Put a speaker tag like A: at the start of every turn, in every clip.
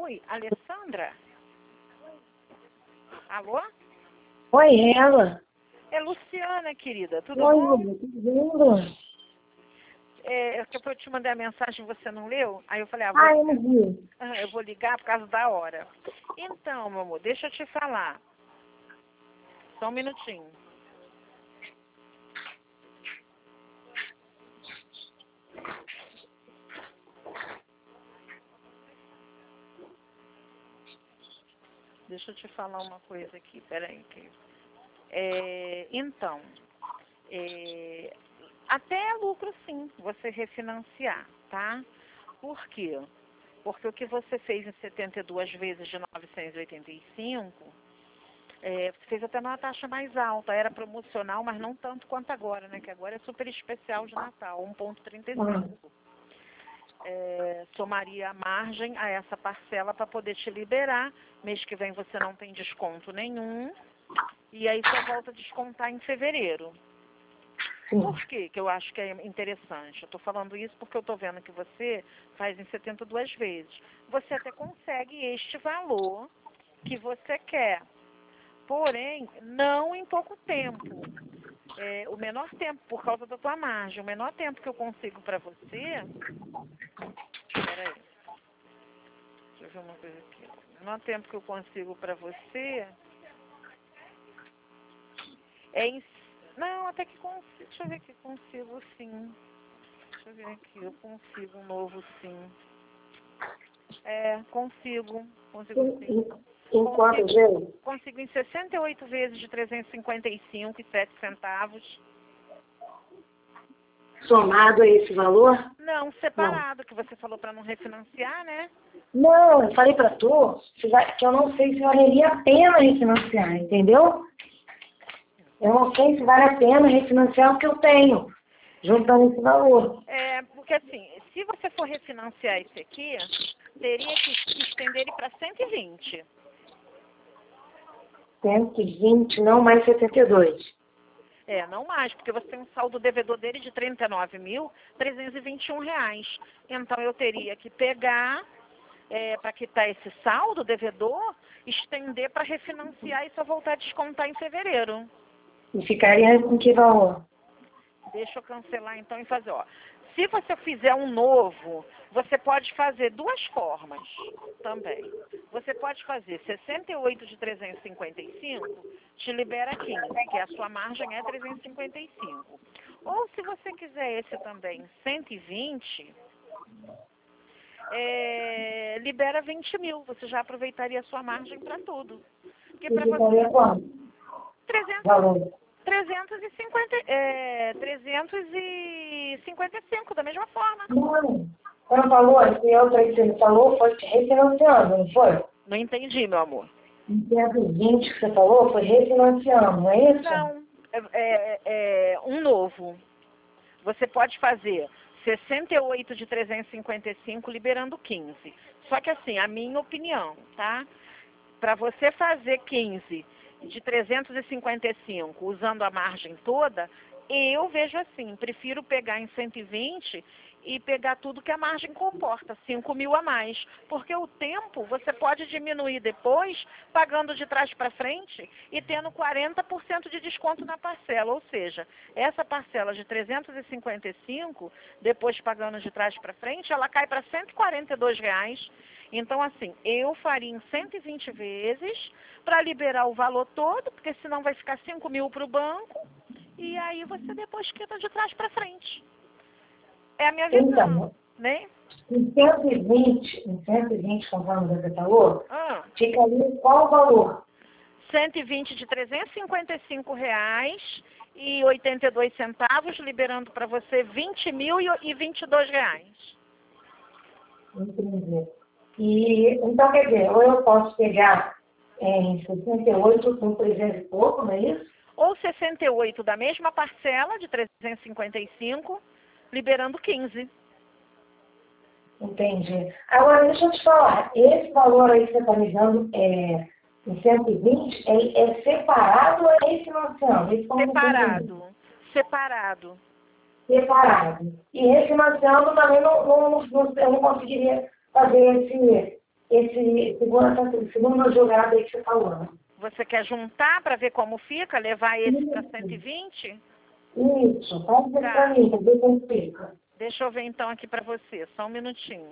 A: Oi, Alessandra? Alô?
B: Oi, ela.
A: É Luciana, querida. Tudo
B: Oi,
A: bom?
B: tudo bem?
A: Que eu te mandei a mensagem e você não leu? Aí eu falei,
B: Eu não vi.
A: eu vou ligar por causa da hora. Então, meu amor, deixa eu te falar. Só um minutinho. Deixa eu te falar uma coisa aqui, peraí. Então, até é lucro sim, você refinanciar, tá? Por quê? Porque o que você fez em 72 vezes de 985, você fez até numa taxa mais alta, era promocional, mas não tanto quanto agora, né? Que agora é super especial de Natal, 1,35. Somaria a margem a essa parcela para poder te liberar. Mês que vem você não tem desconto nenhum. E aí só volta a descontar em fevereiro. Por que eu acho que é interessante? Eu estou falando isso porque eu estou vendo que você faz em 72 vezes. Você até consegue este valor que você quer. Porém, não em pouco tempo. O menor tempo, por causa da tua margem, o menor tempo que eu consigo para você... Peraí. Deixa eu ver uma coisa aqui. O menor tempo que eu consigo para você é em... Não, até que consigo. Deixa eu ver aqui, consigo sim. Deixa eu ver aqui, eu consigo um novo sim. Consigo sim.
B: Em quantos vezes?
A: Consigo em 68 vezes de 355,07.
B: Somado a esse valor?
A: Não, separado, que você falou para não refinanciar, né?
B: Não, eu falei pra tu que eu não sei se valeria a pena refinanciar, entendeu? Eu não sei se vale a pena refinanciar o que eu tenho, juntando esse valor.
A: Porque assim, se você for refinanciar esse aqui, teria que estender ele para 120.
B: 120, não mais 72.
A: Não mais, porque você tem um saldo devedor dele de R$ 39.321. Então, eu teria que pegar, para quitar esse saldo devedor, estender para refinanciar e só voltar a descontar em fevereiro.
B: E ficaria com que valor?
A: Deixa eu cancelar então e fazer, se você fizer um novo, você pode fazer duas formas também. Você pode fazer 68 de 355, te libera 15, que a sua margem é 355. Ou se você quiser esse também, 120, libera 20 mil. Você já aproveitaria a sua margem para tudo. Porque
B: E
A: para
B: ficaria
A: você...
B: quanto?
A: 300,
B: Valor.
A: 355, da mesma forma.
B: Não, você não falou, esse outro aí que você me falou foi refinanciando, não foi?
A: Não entendi, meu amor.
B: 120 que você falou foi refinanciando, não é isso?
A: Não, um novo. Você pode fazer 68 de 355 liberando 15. Só que assim, a minha opinião, tá? Para você fazer 15 de 355 usando a margem toda, eu vejo assim, prefiro pegar em 120 e pegar tudo que a margem comporta, 5 mil a mais. Porque o tempo você pode diminuir depois, pagando de trás para frente e tendo 40% de desconto na parcela. Ou seja, essa parcela de 355, depois pagando de trás para frente, ela cai para R$ 142. Então, assim, eu faria em 120 vezes para liberar o valor todo, porque senão vai ficar 5 mil para o banco, e aí você depois quita de trás para frente. É a minha visão,
B: Então,
A: né?
B: em 120 conforme você falou, ficaria qual o valor?
A: 120 de R$ 355,82, liberando para você R$ 20.022.
B: Entendi. Então, quer dizer, ou eu posso pegar em 68 com 300 e pouco, não é isso?
A: Ou 68 da mesma parcela de 355, liberando 15.
B: Entendi. Agora, deixa eu te falar, esse valor aí que você está me dando em 120 é separado ou é refinanciando?
A: Separado.
B: Separado. E refinanciando também eu não conseguiria fazer esse segundo jogada aí que você falou.
A: Você quer juntar para ver como fica? Levar esse para 120?
B: Isso, pode ver pra mim, pra ver como fica.
A: Deixa eu ver então aqui para você, só um minutinho.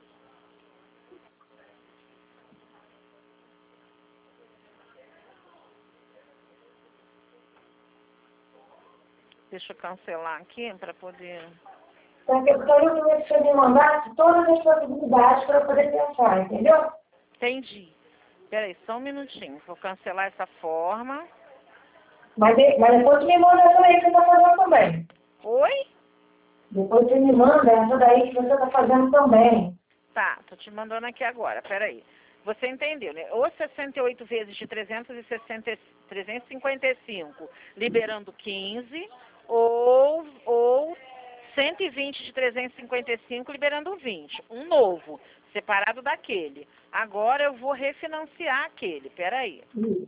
A: Deixa eu cancelar aqui para poder...
B: Porque eu queria que você me mandasse todas as possibilidades para eu poder pensar, entendeu?
A: Entendi. Peraí, só um minutinho. Vou cancelar essa forma.
B: Mas depois você me manda essa daí que você está fazendo também.
A: Oi?
B: Depois você me manda essa daí que você está fazendo também.
A: Tá, tô te mandando aqui agora. Peraí. Você entendeu, né? Ou 68 vezes de 355, liberando 15, ou 120 de 355, liberando 20. Um novo, separado daquele. Agora eu vou refinanciar aquele. Peraí.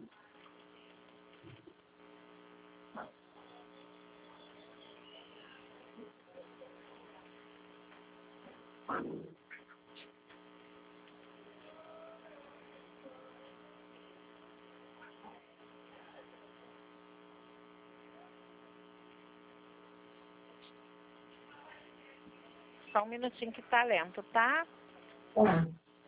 A: Só um minutinho que tá lento, tá?
B: Tá.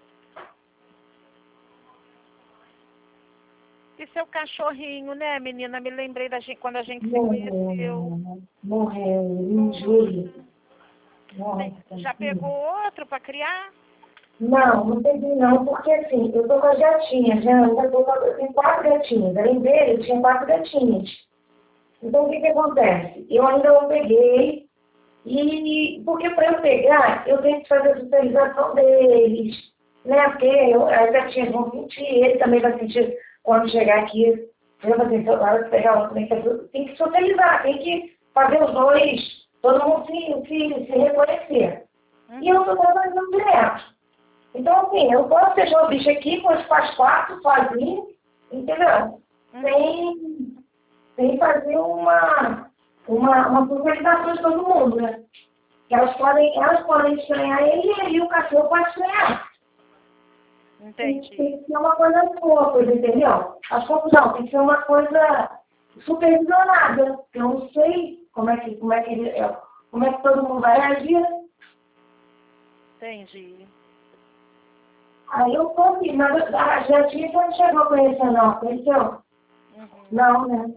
A: E seu cachorrinho, né, menina? Me lembrei da gente, quando a gente se conheceu.
B: Morreu em julho.
A: Já pegou outro para criar?
B: Não peguei não, porque assim, eu tô com as gatinhas, né? Eu tenho 4 gatinhas. Além dele, eu tinha 4 gatinhas. Então, o que acontece? Eu ainda não peguei, porque para eu pegar, eu tenho que fazer a socialização deles, né? Porque as gatinhas vão sentir, ele também vai sentir quando chegar aqui. Eu vou assim, na hora de pegar outro, tem que socializar, tem que fazer os dois, todo mundo se reconhecer. E eu estou trabalhando direto. Então, assim, eu posso deixar o bicho aqui com os quatro sozinho, entendeu? Sem fazer uma socialização de todo mundo, né? Elas podem estranhar ele e ele, o cachorro pode estranhar.
A: Entendi.
B: Tem que ser uma coisa boa, entendeu? As coisas não, tem que ser uma coisa supervisionada. Eu não sei como é que todo mundo vai reagir.
A: Entendi.
B: Aí eu consigo, mas a gatinha você não chegou a conhecer, não. Conheceu? Não, né?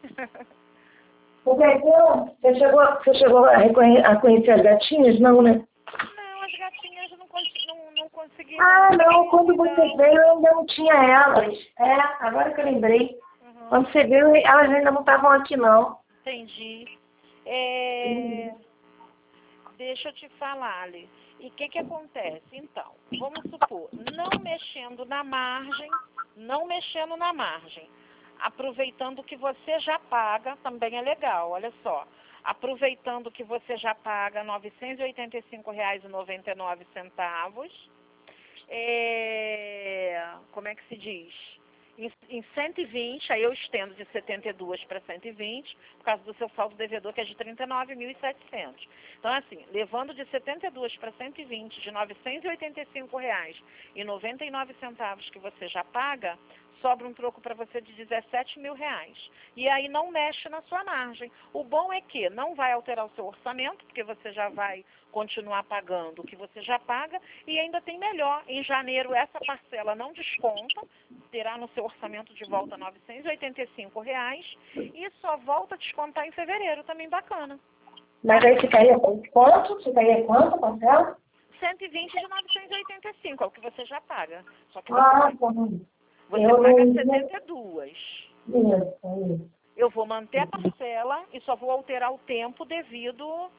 B: Você chegou a conhecer as gatinhas? Não, né?
A: Não, as gatinhas eu não consegui.
B: Não, quando você veio eu ainda não tinha elas. Agora que eu lembrei. Quando você veio, elas ainda não estavam aqui, não.
A: Entendi. Deixa eu te falar, Alice. E o que acontece? Então, vamos supor, não mexendo na margem, aproveitando que você já paga, também é legal, olha só. Aproveitando que você já paga R$ 985,99, como é que se diz? Em 120, aí eu estendo de 72 para 120, por causa do seu saldo devedor, que é de 39.700. Então, assim, levando de 72 para 120, de R$ 985,99 que você já paga, sobra um troco para você de R$ 17.000. E aí não mexe na sua margem. O bom é que não vai alterar o seu orçamento, porque você já vai continuar pagando o que você já paga, e ainda tem melhor. Em janeiro, essa parcela não desconta, terá no seu orçamento de volta R$ 985, e só volta a descontar em fevereiro, também bacana.
B: Mas aí ficaria quanto? Ficaria quanto, parcela?
A: 120 de 985, é o que você já paga. Só que
B: você
A: paga 72.
B: Isso.
A: Eu vou manter a parcela e só vou alterar o tempo devido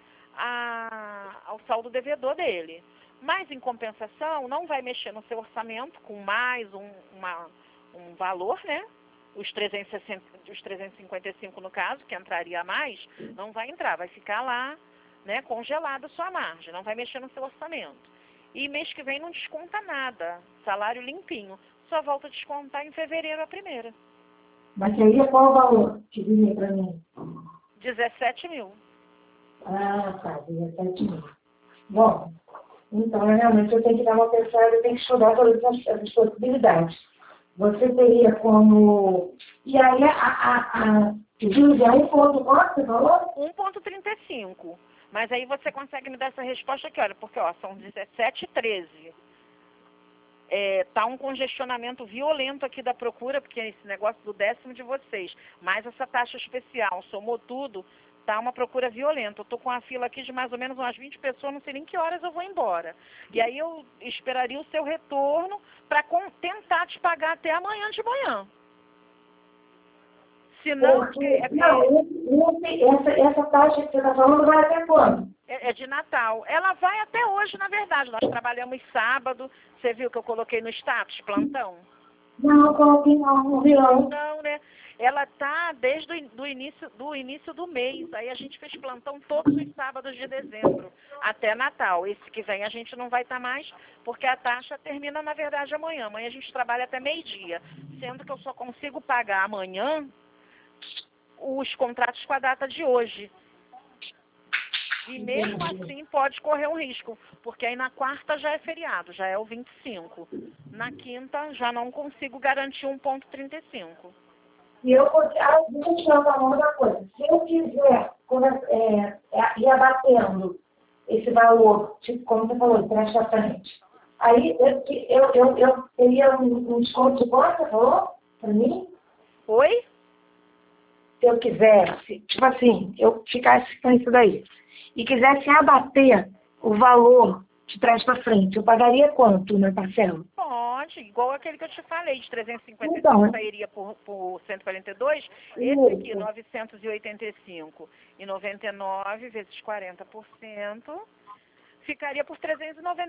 A: ao saldo devedor dele. Mas, em compensação, não vai mexer no seu orçamento com mais um valor, né? Os 355 no caso, que entraria a mais, não vai entrar, vai ficar lá, né, congelada a sua margem, não vai mexer no seu orçamento. E mês que vem não desconta nada, salário limpinho, só volta a descontar em fevereiro a primeira.
B: Mas seria qual o valor que viria para mim?
A: 17.000.
B: Tá, 17 mil. Bom, Então, realmente, eu tenho que dar uma pensada, eu tenho que estudar todas essas possibilidades. Você teria como... E aí, divisão 1,4, você falou?
A: 1,35. Mas aí você consegue me dar essa resposta aqui, olha, porque ó, são 17h13. Tá um congestionamento violento aqui da procura, porque esse negócio do 10º de vocês, mais essa taxa especial, somou tudo, tá uma procura violenta. Eu tô com a fila aqui de mais ou menos umas 20 pessoas, não sei nem que horas eu vou embora. E aí eu esperaria o seu retorno para tentar te pagar até amanhã de manhã. Se não,
B: essa taxa que você está falando vai até quando?
A: É de Natal. Ela vai até hoje, na verdade. Nós trabalhamos sábado. Você viu que eu coloquei no status, plantão?
B: Não, coloquei não vi não.
A: Não, né? Ela tá desde o início do mês. Aí a gente fez plantão todos os sábados de dezembro, até Natal. Esse que vem a gente não vai estar mais, porque a taxa termina, na verdade, amanhã. Amanhã a gente trabalha até meio-dia. Sendo que eu só consigo pagar amanhã os contratos com a data de hoje. E mesmo assim pode correr um risco, porque aí na quarta já é feriado, já é o 25. Na quinta já não consigo garantir 1,35.
B: E eu vou deixa eu te falar uma outra coisa. Se eu quiser ir abatendo esse valor, tipo, como você falou, de trás para frente, aí eu teria um desconto de quanto, você falou, para mim?
A: Oi?
B: Se eu quisesse, tipo assim, eu ficasse com isso daí, e quisesse abater o valor de trás para frente, eu pagaria quanto na parcela?
A: Pode, igual aquele que eu te falei, de 355
B: Então,
A: sairia por 142, esse
B: isso.
A: aqui, 985 e 99 vezes 40%, ficaria por R$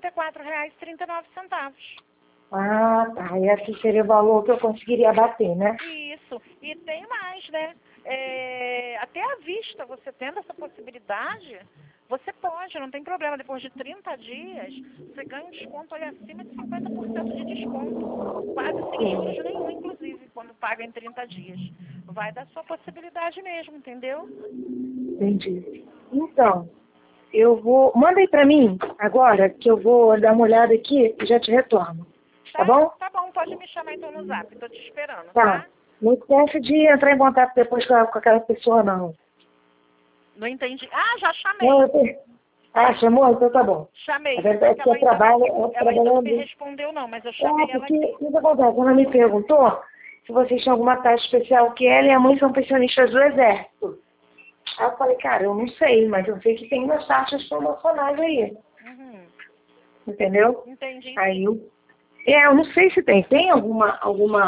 A: 394,39.
B: Ah, tá. Esse seria o valor que eu conseguiria abater, né?
A: Isso. E tem mais, né? Até à vista, você tendo essa possibilidade, você pode, não tem problema. Depois de 30 dias, você ganha um desconto aí acima de 50% de desconto. Quase sem juros nenhum, inclusive, quando paga em 30 dias. Vai da sua possibilidade mesmo, entendeu?
B: Entendi. Então, eu vou... Manda aí pra mim agora, que eu vou dar uma olhada aqui e já te retorno. Tá bom?
A: Tá bom, pode me chamar então no zap. Tô te esperando,
B: Tá.
A: tá?
B: Não esquece de entrar em contato depois com aquela pessoa, não.
A: Não entendi. Ah, já chamei.
B: Não, Ah, chamou? Então tá bom.
A: Chamei.
B: A verdade é que eu trabalho...
A: Ela ainda não me respondeu, não, mas eu chamei ela
B: porque
A: aqui.
B: o que acontece? Ela me perguntou se vocês tinham alguma taxa especial, que ela e a mãe são pensionistas do Exército. Aí eu falei, cara, eu não sei, mas eu sei que tem umas taxas promocionais aí.
A: Uhum.
B: Entendeu?
A: Entendi.
B: Aí eu não sei se tem. Tem alguma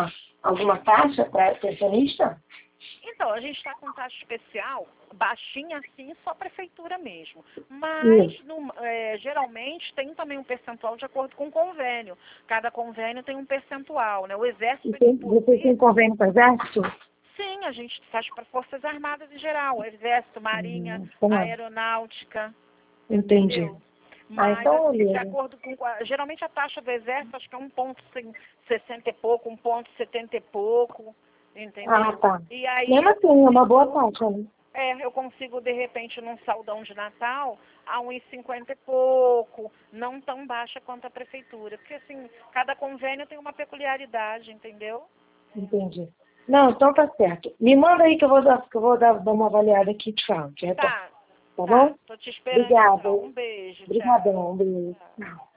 B: taxa para pensionista?
A: Então, a gente está com taxa especial, baixinha assim, só prefeitura mesmo. Mas, geralmente, tem também um percentual de acordo com o convênio. Cada convênio tem um percentual, né? O Exército...
B: Você tem convênio com o Exército?
A: Sim, a gente faz para Forças Armadas em geral. Exército, Marinha, Aeronáutica.
B: Entendi.
A: Entendeu? Mas,
B: então,
A: assim, de acordo com... Geralmente a taxa do Exército, acho que é 1,60 e pouco, 1,70 e pouco. Entendeu?
B: Ah, tá.
A: E aí,
B: mesmo assim, é uma boa taxa, né?
A: eu consigo, de repente, num saldão de Natal, a 1,50 e pouco, não tão baixa quanto a prefeitura. Porque, assim, cada convênio tem uma peculiaridade, entendeu?
B: Entendi. Não, então tá certo. Me manda aí que eu vou dar uma avaliada aqui e te falo.
A: Tá
B: Tá bom?
A: Tô te esperando.
B: Obrigada.
A: Então. Um beijo.
B: Obrigadão,
A: Tchau.
B: um beijo. Tchau.